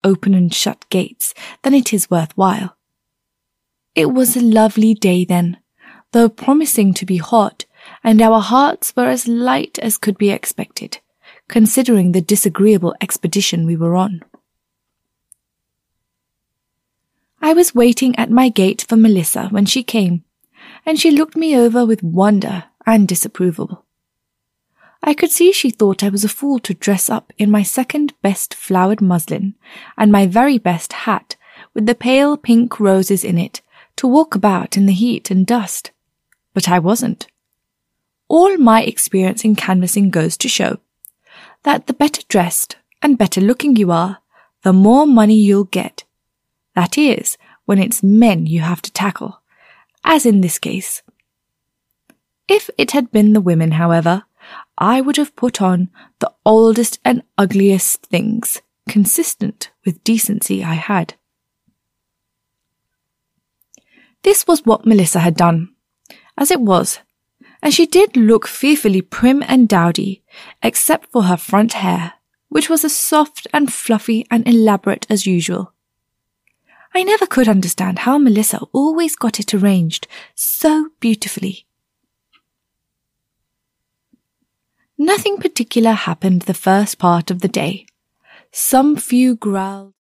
open and shut gates than it is worthwhile. It was a lovely day then, though promising to be hot, and our hearts were as light as could be expected, considering the disagreeable expedition we were on. I was waiting at my gate for Melissa when she came, and she looked me over with wonder and disapproval. I could see she thought I was a fool to dress up in my second best flowered muslin and my very best hat with the pale pink roses in it to walk about in the heat and dust. But I wasn't. All my experience in canvassing goes to show that the better dressed and better looking you are, the more money you'll get. That is, when it's men you have to tackle, as in this case. If it had been the women, however, I would have put on the oldest and ugliest things, consistent with decency I had. This was what Melissa had done, as it was, and she did look fearfully prim and dowdy, except for her front hair, which was as soft and fluffy and elaborate as usual. I never could understand how Melissa always got it arranged so beautifully. Nothing particular happened the first part of the day. Some few growled